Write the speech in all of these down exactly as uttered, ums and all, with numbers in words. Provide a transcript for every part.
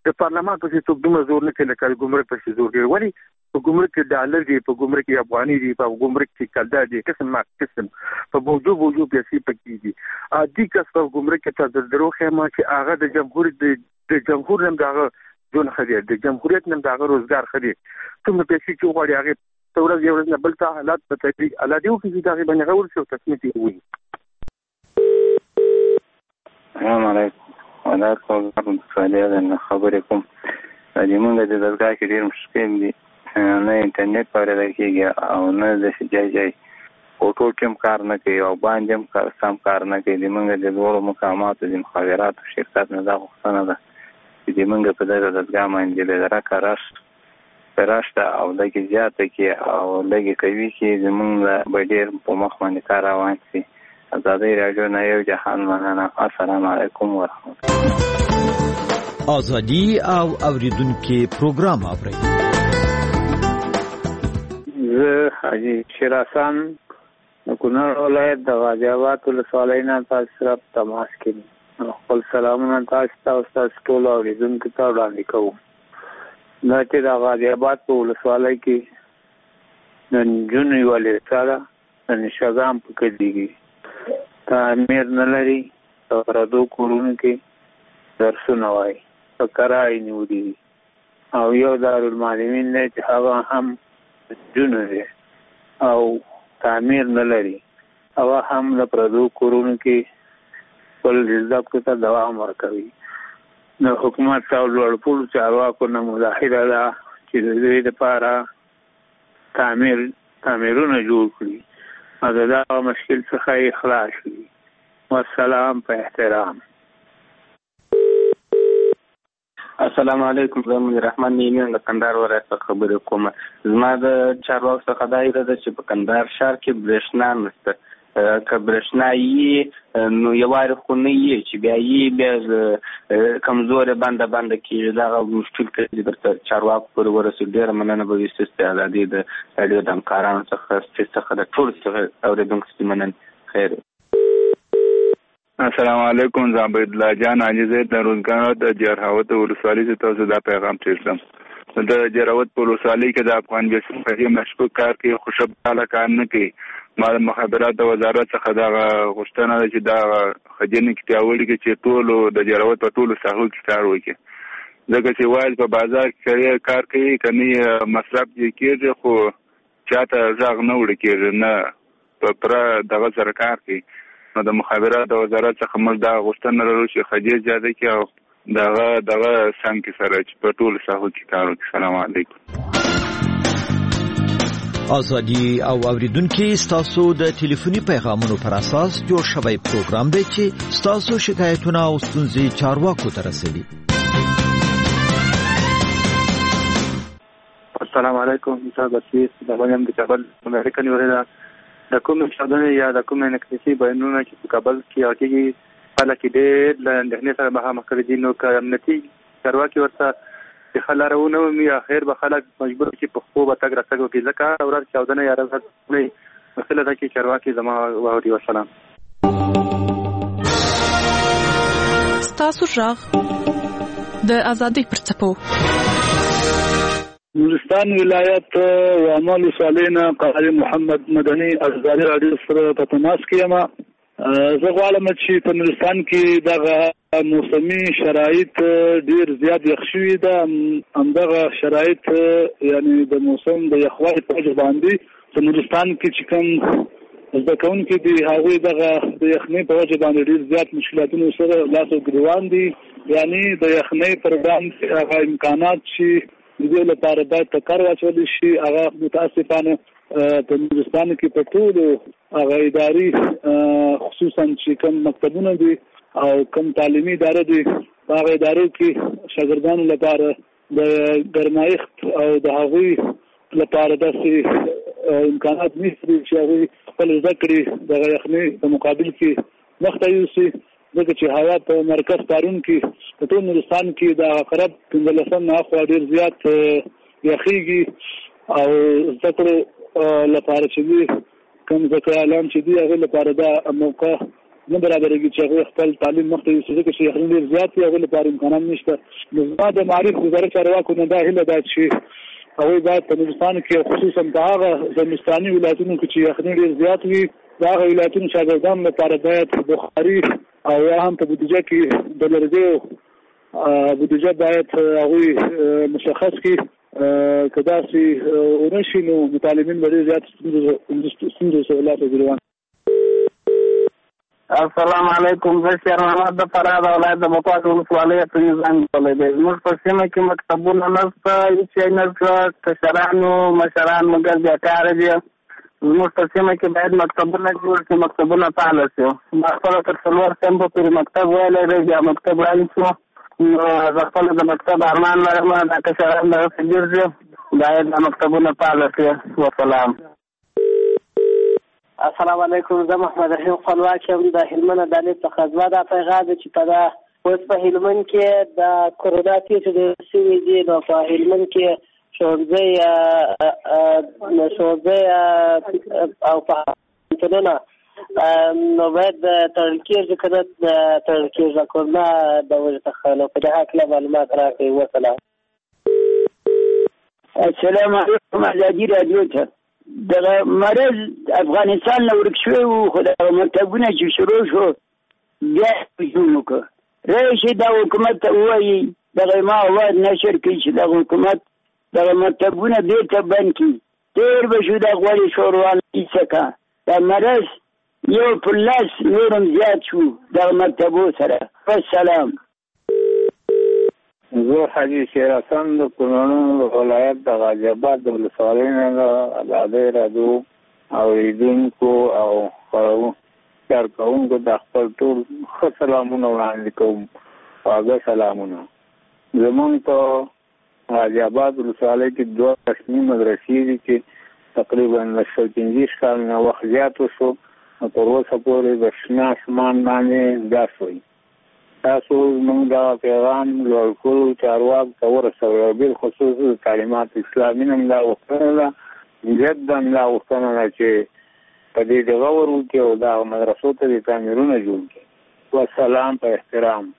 د پارلمان په څیر دومره زور نه کوي لکه ګمرک په څیر زور کوي. ولې په ګمرک کې ډالر دی، په ګمرک کې افغاني دی، په ګمرک کې کلدا دی، قسم ما قسم په موضوع موضوع پیسې پکې دي. عادي کس په ګمرک کې ته درو خیمه چې هغه د جمهوریت د جمهور نم دغه جون خدي د جمهوریت نم دغه روزګار خدي کوم پیسې چې وړي هغه تورز یو نه بل ته حالات په تدریج الادیو کې دغه باندې غوړ شو تصمیم دی وي. السلام علیکم. ولا کوم خبرې ده خبرې کوم د موږ د دغه کې ډیر مشکل دي، نه انټرنیټ پاره کېږي او نه د ځای ځای اوټو کوم کار نه کوي او باندې هم کار سم کار نه کوي. د موږ د ډول مقاماتو د مخابراتو شرکت نه دا غوښتنه ده چې د موږ په دغه دغه باندې د راکارش پراشته او دغه زیاته کې او لګي کوي چې زمونږ به ډیر په مخ باندې کار روان شي. ازادي راډیو نه یو جهان مننه. السلام علیکم ورحمت الله. ازادي او اوریدونکو پروګرام اوري. زه حاجی شیراسان د کونړ ولایت د غازی آباد ولسوالۍ نه تاسو سره تماس کوم. خپل سلامونه تاسو ته او تاسو ټول اوریدونکو ته وړاندې کوم. دا چې د غازی آباد په ولسوالۍ کې د نجونو یوه لیسه ده، د نشګام په کلي کې تعمیر نه لري، په پردو کورونو کې درسونه وایي، په کرایې نیولي دي او یو دارالمعلمین دی چې هغه هم نجونو دی او تعمیر نه لري، هغه هم د پردو کورونو کې خپل زده کړو ته دوام ورکوي. د حکومت او لوړپوړو چارواکو نه مظاهره ده چې د دوی لپاره تعمیر تعمیرونه جوړ کړي او د دغه مشکل څخه یې خلاص کړي. والسلام په احترام. السلام علیکم. زه مې رحمان نیمه د کندهار ولایت څخه خبرې کوم. زما د چارواکو څخه دا ایره ده چې په کندهار ښار کې برېښنا نشته. که برېښنا یې نو یوارې خو نه یې چې بیا یې بیا کمزورې بنده بنده کېږي. دغه مشکل کې درته چارواکو پورې ورسېږي. ډېره مننه به وي ستاسې ازادي د راډیو د همکارانو څخه ستاسې څخه د ټولو څخه اورېدونکو څخه مننه. خیر. السلام علیکم. زه عبیدالله جان عاجزی د روزګان د جرهاوت ولسوالۍ څخه تاسو دا پیغام ترسم. د جرهاوت په ولسوالۍ کې د افغان بیسیم په مشکوک کار کې خوشبخته کار نه کوي. ما د مخابرات وزارت څخه دا غوښتنه ده چې دا خجنې کې پیاوړي کې چې ټولو د جرهاوت په ټولو ساحو کې کار وکړي، ځکه چې وایي په بازار کې کار کوي کني مصرف یې کېږي خو چاته ځاغ نه وړي کېږي، نه په پره دغه سره کار کوي. نو د مخابرات وزارت څخه موږ دا غوښتنه لرو چې خجې زیاده کړي او دغه دغه څنګه سره چې په ټولو ساحو کې کار وکړي. السلام علیکم. ازادي او اوریدونکو ستاسو د ټلیفوني پیغامونو پر اساس جوړ شوی پروګرام دی چې ستاسو شکایتونه او ستونزې چارواکو ته رسوي. السلام علیکم. زه بسیس د باندې د کابل امریکا نیولې ده. د کوم شادونه یا د کوم انکسي بیانونه چې په کابل کې راکېږي خلک ډېر له اندېښنې سره مخامخ کړي دي. نو که امنیتي چارواکي ورته چې خلارونه ومي اخر به خلک مجبور چې په خپل تګ راتګ وکړي، ځکه ورځ چاودنه یا ورځ مسله ده چې چارواکي زما واوري. والسلام. ستاسو غږ د ازادۍ پر څپو. نورستان ولایت وامل ولسوالینا قاری محمد مدني ازادي راډیو سره په تماس کې یم. زه غواړم چې په نورستان کې دغه موسمي شرایط ډیر زیات یخ شوي ده. همدغه شرایط یعنی د موسم د یخوالي په وجه باندې په نورستان کې چې کوم زده کوونکي دي هغوی دغه د یخنۍ په وجه باندې ډیر زیات مشکلاتونو سره لاس او ګریوان دي. یعنی د یخنۍ پر وړاندې هغه امکانات چې د دې لپاره باید په کار واچول شي هغه متاسفانه په نورستان کې په ټولو هغه ادارې خصوصا چې کوم مکتبونه دي او کوم تعلیمي اداره دي هغه ادارو کې شاګردانو لپاره د ګرمایښت او د هغوی لپاره داسې امکانات نشته چې هغوی خپل زده کړې د یخنۍ په مقابل کې مخته یوسي، ځکه چې هوا په مرکز پارون کې په ټول نورستان کې د اقرب پنځلسم نه خوا ډېر زیات یخېږي او زده کړو لپاره چې دي کوم زده کړیالان چې دي هغې لپاره دا موقع نه برابرېږي چې هغوی خپل تعلیم مخته یوسي، ځکه چې یخني ډېر زیات دي، هغوی لپاره امکانات نشته. نو زما د معارف وزارت چارواکو نه دا هیله ده چې هغوی باید په نورستان کې خصوصا په هغه زمستاني ولایتونو کې چې یخني ډېر زیات وي، د هغه ولایتونو شاګردانو لپاره باید بخاري او یا هم په بودیجه کې د لرګیو بودیجه باید هغوی مشخص کړي. که داسې ونه شي نو متعلمین به ډېر زیات ستونزو سره لاس ګریوان. السلام علیکم. زه شیر محمد د فراه د ولایت د مقواس ولسوالۍ پرې زنګ کولی دی. زموږ په سیمه کې مکتبونه نشته، هېڅ شی نشته، کشرانو مشران مګر بیکاره دي. زموږ په سیمه کې باید مکتبونه جوړ شي، مکتبونه فعاله شي. ما خپله تر څلور سیمبو پورې مکتب ویلی دی، بیا مکتب رایل شو. نو زه خپله د مکتب ارمان لرم، دا کشران دغسې ګرځي، باید دا مکتبونه فعاله شي. وسلام. السلام علیکم. زه محمد رحیم خپلواک یم د هلمند عدالت څخه. زما دا پیغام دی چې په دا اوس په هلمند کې د کورونا کیسې ډېر شوي دي، نو په هلمند کې ښوونځی ښوونځی او پوهنتونونه نو باید تړل کېږي که نه تړل کېږي کورونا د وجې څخه. نو په دې هکله معلومات راکړئ. وسلام. السلام علیکم. ازادي راډیو ته دغه مرض افغانستان نه ورک شوی و، خو دغه مکتبونه چې شروع شو بیا هجوم وکړه. راشي دا حکومت ته ووایي دغه ما اواز نشر کړي چې دغه حکومت دغه مکتبونه بېرته بند کړي. تېر به شو دا غوړې شوروان کیسه کا دا مرض یو پر لاس نورم زیات شو دغه مکتبو سره. والسلام. زه حاجي شیر حسن د کونړ ولایت د غازي آباد د ولسوالۍ نه د ازادۍ راډیو اورېدونکو او کارکوونکو د خپل ټول ښه سلامونه وړاندې کوم. خواږه سلامونه. زمونږ په غازي آباد ولسوالۍ کې دوه رسمي مدرسې دي چې تقریبا له شل پنځه کال نه وخت زیات وشو، تر اوسه پورې د شنه اسمان باندې ګاس وي. تاسو موږ دا پیغام لوړ کړو چارواکو ته ورسوئ، بالخصوص د تعلیمات اسلامي نه دا غوښتنه ده، جدا دا غوښتنه ده چې په دې دغه ور وکړي او دا مدرسو ته د تعمیرونه جوړ کړي. والسلام په احترام.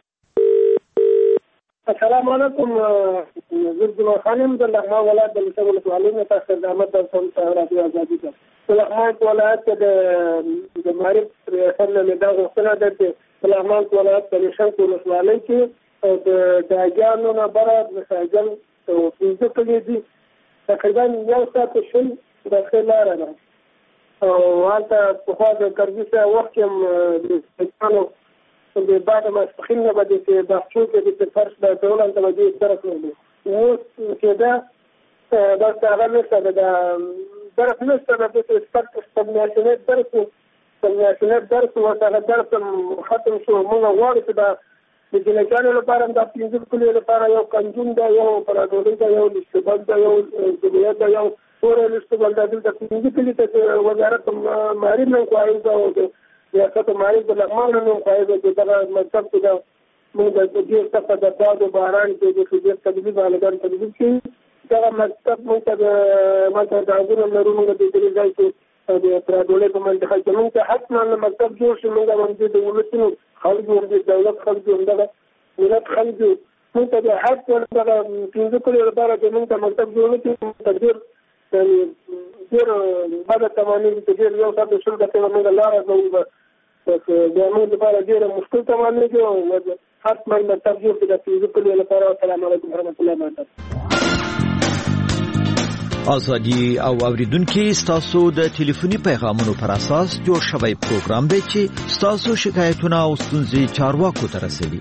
السلام علیکم. زه ګل خان یم د لغمان ولایت د لسه ولسوالۍ نه تاسو ته خدمت درکوم. رادیو ازادي ته د لغمان ولایت کې د معرف ریاست نه دا غوښتنه ده چې د لغمان ولایت د لشن ولسوالۍ کې د داګانو نه بره د ساجل پنځه کلي دي، تقریبا یو ساعت شل داخل لاره ده. او هلته پخوا د کرزي سره وخت کې د سیکانو د بعد ماسپخین نه به د باغچو کې د فرش د ډول هلته به دې درک لرلو. اوس کېده داسې هغه نشته، د درک نشته، د سپمیاشنیت درک سپمیاشنیت درس ورته هغه درس ختم شو. موږ غواړو چې دا د جنګیانو لپاره هم دا پنځه کلیو لپاره یو کنجون ده، یو پراډولي ده، یو لشتبل ده، یو جمعیت ده، یو پوره لشتبل ده. دلته پنځه کلي ته وزارت معارف نه خواهش ده او د ریاست معارف د لغمان نه خواهش ده چې دغه مکتب کې ده موږ د ډېر سخته د باد و باران کې د ډېر تدریب هلګان تدریب کړي. دغه مکتب موږ ته د ماته د عګونه لرو، موږ د دې ځای کې د پراډولۍ په منطقه کې موږ ته حتما مکتب جوړ شي. موږ باندې د ولسونو خلکو د دولت خلکو دغه ملت خلکو موږ ته د حق دغه پنځه کلو لپاره چې موږ ته مکتب جوړ کړي. تقدیر ډېر بده تمامي چې ډېر یو ساعت شل دقیقې موږ لاره ځو، د موږ لپاره ډېر مشکل تمامي کېږي. حتما مکتب جوړ کړي د پنځه کلو لپاره. السلام علیکم ورحمۃ اللہ وبرکاتہ. ازادي او اوریدونکو ستاسو د ټلیفوني پیغامونو پر اساس جوړ شوی پروګرام دی چې ستاسو شکایتونه او ستونزې چارواکو ته رسوي.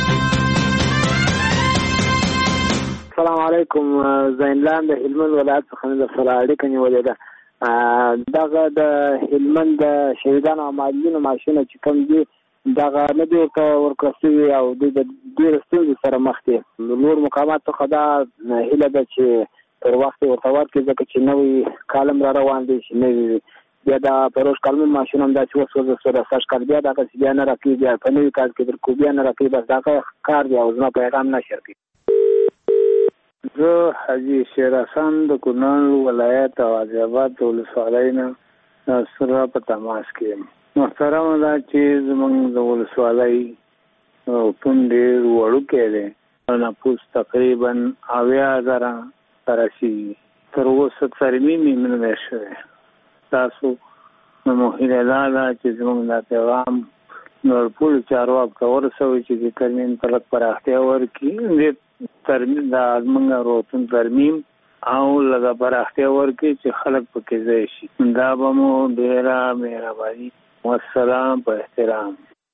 السلام علیکم. زینلان د هلمند ولایت څخه د سره اړیکه نیولې ده. دغه د هلمند د شهیدانو او معلولینو معاشونه چې کوم دي دغه نه دي ورکړل شوي او دوی د ډېرو ستونزو سره مخ دي. نور مقامات څخه دا هیله ده چې تر وخت ورته ورکړي، ځکه چې نوی کالم را روان دی چې نوي بیا د پروژ کالمي ماشین هم داسې وسوځه شو د سږ کال بیا دغسې بیا نه راکوي، بیا په نوي کال کې درکو بیا نه راکوي. بس دغه کار دی او زما پیغام نشر کوي. زه حاجي شیر حسن د کونړ ولایت غازي آباد ولسوالۍ نه سره په تماس کې یم. محترم دا چې زمونږ د ولسوالۍ روغتون ډېر وړوکی دی، نفوس تقریبا اویا زره سره شي، تر اوسه ترمیم یې نه دی شوی. تاسو نو هیله دا ده چې زمونږ دا پیغام نور ټولو چارواکو ته ورسوئ چې د ترمیم ته لږ پراختیا ورکړي، د ترمیم دا زمونږ روغتون ترمیم او لږه پراختیا ورکړي چې خلک پکې ځای شي. دا به مو ډېره مهرباني. والسلام په احترام.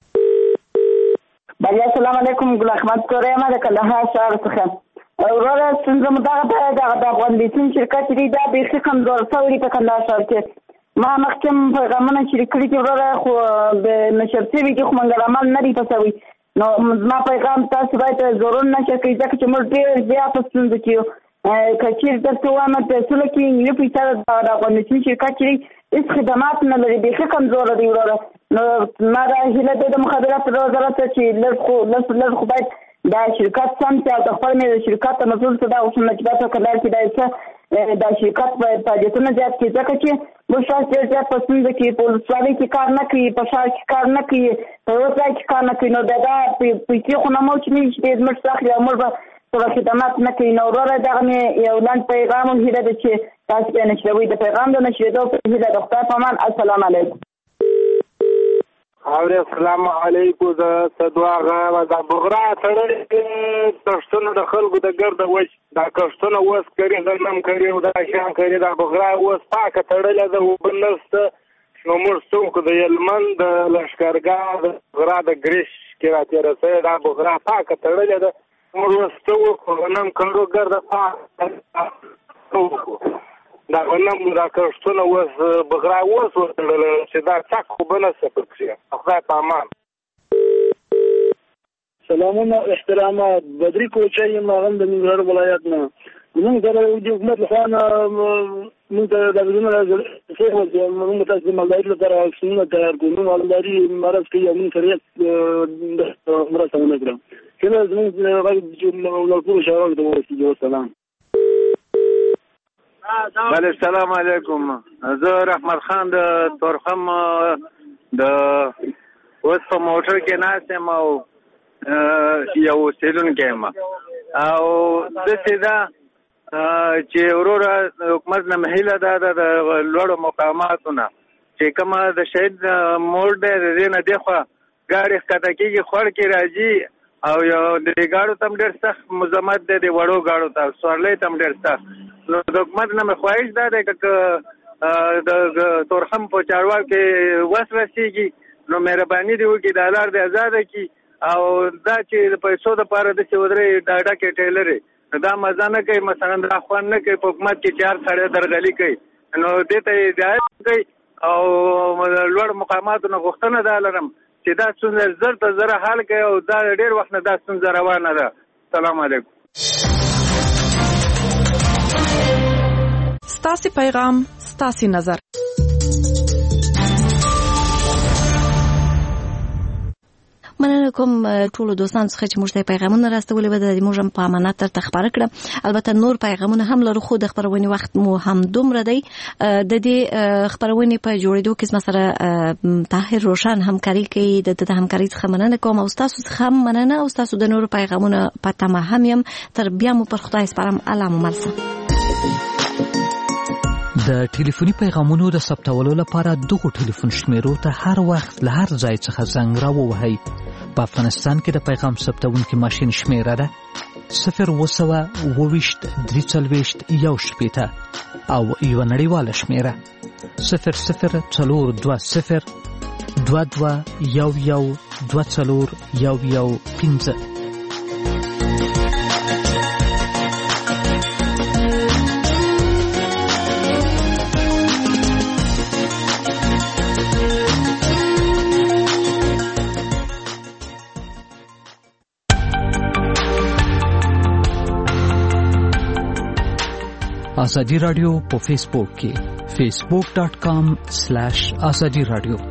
بله السلام علیکم، ګل احمد کوری یم د کندهار ښار څخه. وروره ستونزه مو دغه ده، دغه د افغان بیسین شرکت دی دا بیخي کمزور شوی دی په کندهار ښار کې. ما مخکې هم پیغامونه شریک کړي دي وروره، خو د نشر شوي دي خو منګل عمل نه دی په شوی. نو زما پیغام تاسو باید ضرور نشر کړئ ځکه چې موږ ډېر زیات په ستونزو کې یو. که چېرې درته ووایم پیسو کې یو پیسه د افغان بیسین شرکت چې دی هېڅ خدمات نه لري، بیخي کمزوره دی وروره. نو ما دا هیله ده د مخابراتو د وزارت چې لږ خو لږ لږ خو باید دا شرکت سم چې او د خپل مې د شرکت مسؤل څه دا اوسم چې په کندهار کې دا څه دا شرکت باید فعالیتونه زیات کړي ځکه چې موږ شاید ډېر زیات په ستونزه کې په ولسوالۍ کې کار نه کوي، په ښار کې کار نه کوي، په یوه ځای کې کار نه کوي. نو دا دا پیسې خو نه مو چې نه چې زموږ څخه اخلي او موږ به څه خدمات نه کوي. نو وروره دغه مې یو لنډ پیغام هم هیله ده چې تاسو بیا نشروئ. د پیغام د نشرېدو په هیله د خدای په امان. السلام علیکم. اورې السلام علیکم. زه سدواغه دا بغرا تړلې کښتونه د خلکو د ګرده وچ دا کښتونه اوس کري غنم کري او دا شیان کري، دا بغرا اوس پاکه تړلې ده، اوبه نشته. نو موږ څوک د هلمند د لښکرګاه د بغرا د ګریش کې راتېره شوې دا بغرا پاکه تړلې ده. موږ اوس څه وکړو؟ غنم کرو ګرده پاکه وکړو دا غنم دا کښتونه اوس بغرا اوس وتړل چې دا څک خو به نه څه پکښې. خدای په امان. سلامونه احترامات. بدري کوچی یم، هغه هم د ننګرهار ولایت نه. زموږ سره د حکومت لخوا نه موږ ته دا بدلونه څه ورکړي، موږ تاسو د مالدارۍ لپاره واکسینونه تیار کړو. موږ مالداري مرض کوي او موږ سره هېڅ مرسته ونه کړه. کله زموږ غږ نورپورو شهرانو ته ورسېږي. والسلام. بله السلام علیکم. زه رحمت خان د تورخم د اوس په موټر کې ناست یم او یو اوسېدونکی یم او داسې ده چې وروره حکومت نه هیله ده د لوړو مقاماتو نه چې کومه د شهید موړ دی د دې نه دېخوا ګاډي ښکته کېږي، خوړ کې راځي او یو د ګاډو ته هم ډېر سخت مزاحمت دی، د وړو ګاډو ته سوارلۍ ته هم ډېر سخت. نو د حکومت نه مې خواهش دا دی که د تورخم په چارواکو کې وس رسېږي نو مهرباني دې وکړي دا لار دې ازاده کړي او دا چې د پیسو دپاره داسې ودرې ډاډکې ټیلرې نو دا مزه نه کوي، مثلا دا خوند نه کوي په حکومت کې چې هر سړی درغلي کوي. نو دې ته هدایت کوي او لوړ مقاماتو نه غوښتنه دا لرم چې دا ستونزه زر ته زره حل کوي او دا ډېر وخت نه دا ستونزه روانه ده. السلام علیکم. ستاسې پیغام ستاسې نظر. مننه کوم ټولو دوستانو څخه چې موږ ته پیغامونه راستولي به د موږ هم په امانت درته خپاره کړه. البته نور پیغامونه هم لرو خو د خپرونې وخت مو هم دومره دی. د دې خپرونې په جوړېدو کې زما سره طاهر روشن همکاري کوي. د د همکاري څخه مننه کوم او ستاسو څخه هم مننه او ستاسو د نورو پیغامونه په تمه هم یم. تر بیا مو پر خدای سپارم. الله مو مل شه. د ټلیفوني پیغامونو د ثبتولو لپاره دغو ټلیفون شمیرو ته هر وخت له هر ځای څخه زنګ راووهئ. په افغانستان کې د پیغام ثبتونکي ماشین شمیره ده صفر اوه سوه اووه ویشت درې څلوېښت یو شپېته او یوه نړیواله شمیره صفر صفر څلور دوه صفر دوه دوه یو یو دوه څلور یو یو پنځه. آزادی رادیو په فیسبوک کې facebook.com slash azadi radio